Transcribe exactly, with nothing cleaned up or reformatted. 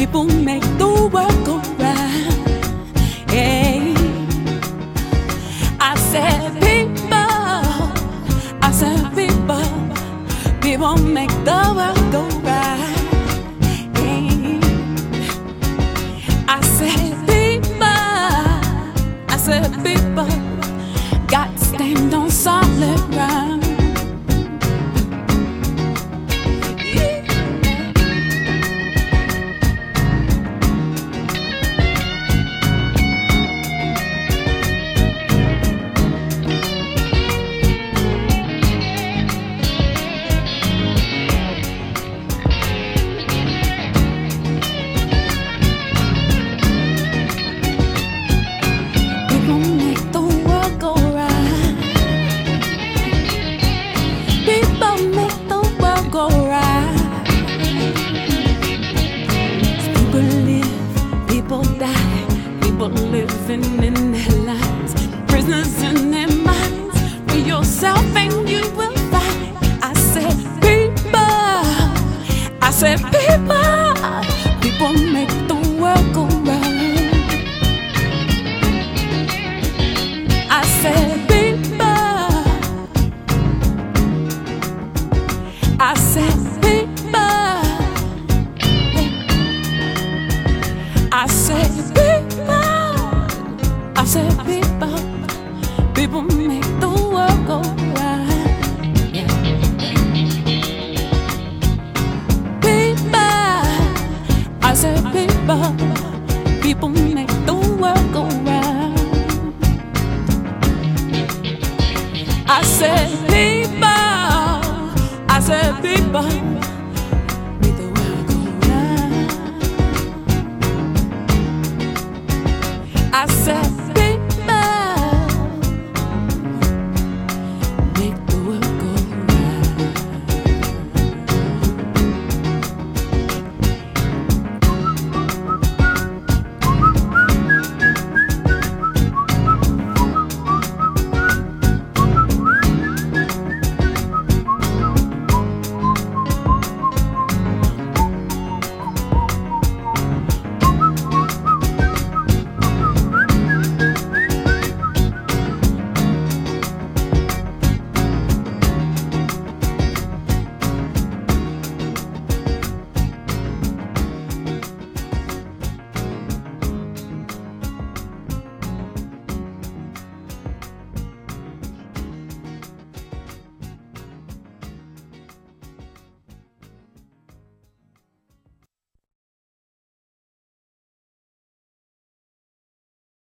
People make the world go round. Hey, I said people, I said people, people make the world go round. Hey, I said people, I said people, got to stand on solid ground. Living in their lives, prisoners in their minds. Free yourself and you will find. I said people, I said people, people make the world go round. I said people, I said people, I said people. I said people, people make the world go round. Yeah. People, I said people, people make